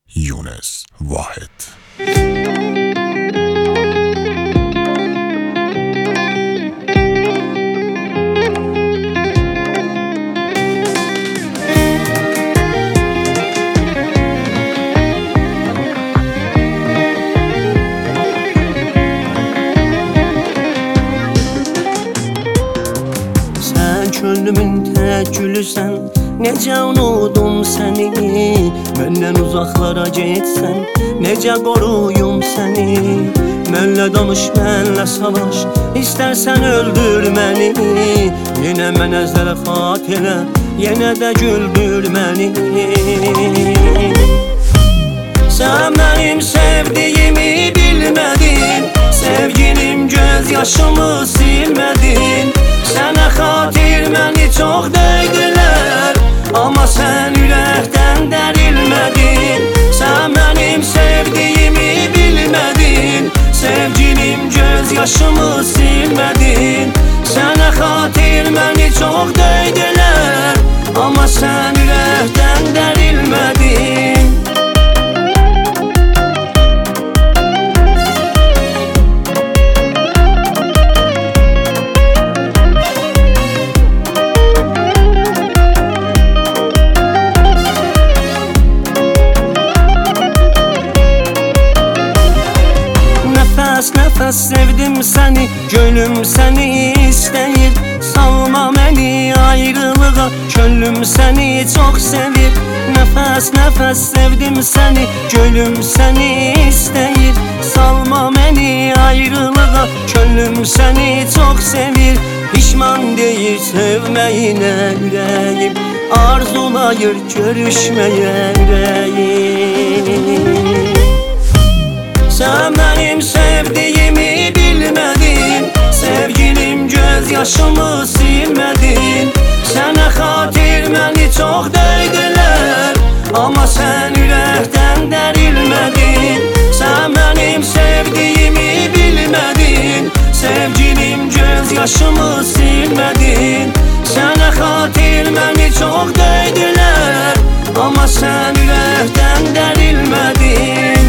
Yunus Vahid. Könlümün təkülüsən, necə unudum səni. Məndən uzaqlara getsən, necə qoruyum səni. Mənlə danış, mənlə savaş, İstərsən öldür məni. Yenə mənə zərafat elə, yenə də güldür məni. Sən mənim sevdiyimi bilmədin, sevgilim göz yaşımı silmədin. Sənə xatir məni çox döydülər, amma sən ürəkdən dərilmədin. Sən mənim sevdiyimi bilmədin, sevgilim göz yaşımı silmədin. Sənə xatir məni çox döydülər, amma sən ürəkdən dərilmədin. Nəfəs sevdim səni, gönlüm səni istəyir. Salma məni ayrılığa, könlüm səni çox sevir. Nəfəs sevdim səni, gönlüm səni istəyir. Salma məni ayrılığa, könlüm səni çox sevir. Pişman deyir sevməyinə ürəyim, arzulayır görüşməyə ürəyim. Sən mənim sevdiyimi bilmədin, sevgilim göz yaşımı silmədin. Sənə xatir məni çox döydülər, amma sən ürəkdən dərilmədin. Sən mənim sevdiyimi bilmədin, sevgilim göz yaşımı silmədin. Sənə xatir məni çox döydülər, amma sən ürəkdən dərilmədin.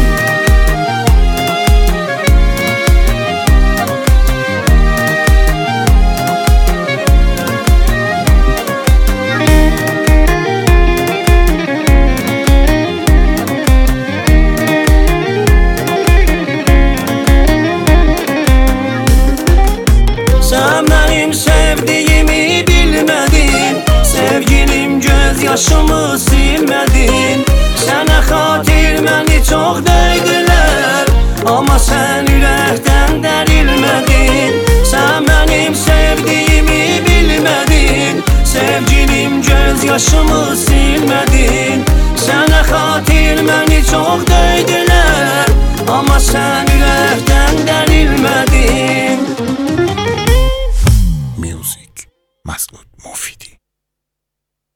Sən mənim sevdiyimi bilmədin, sevgilim göz yaşımı silmədin. Sənə xatir məni çox döydülər, amma sən ürəkdən dərilmədin. Sən mənim sevdiyimi bilmədin, sevgilim göz yaşımı